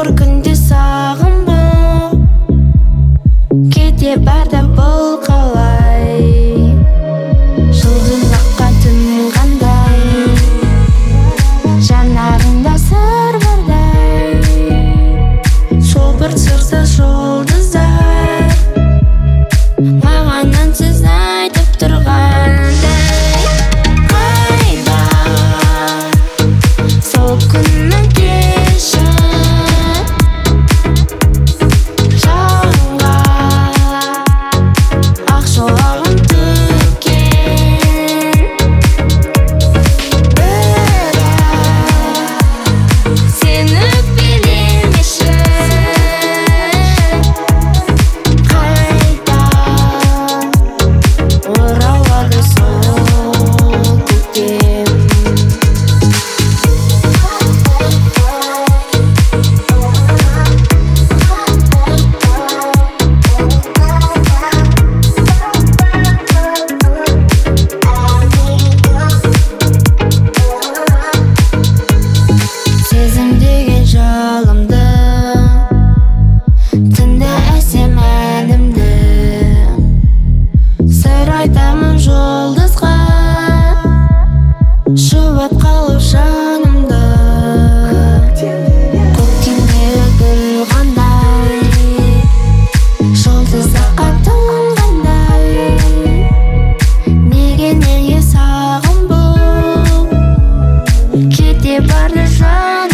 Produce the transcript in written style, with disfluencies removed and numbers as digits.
бір күнде сағым бұл кете барды бұл қалай жұлдыз аққан түн қандай жанарында сыр бардай сол бір сырсыз жұлдыздар маған үнсіз айтып тұрғандай қайда сол күннің кеші жанға ақ шуағын төккен бірақ сен өкпелемеші қайта оралады сол көктем сезім деген жалымды тыңда әсем әнімді сыр айтамын жұлдызға шуып қалып жанымды көктемдегі гүл қандай жұлдыз аққан түн қандай неге сағым бұл кете барды жан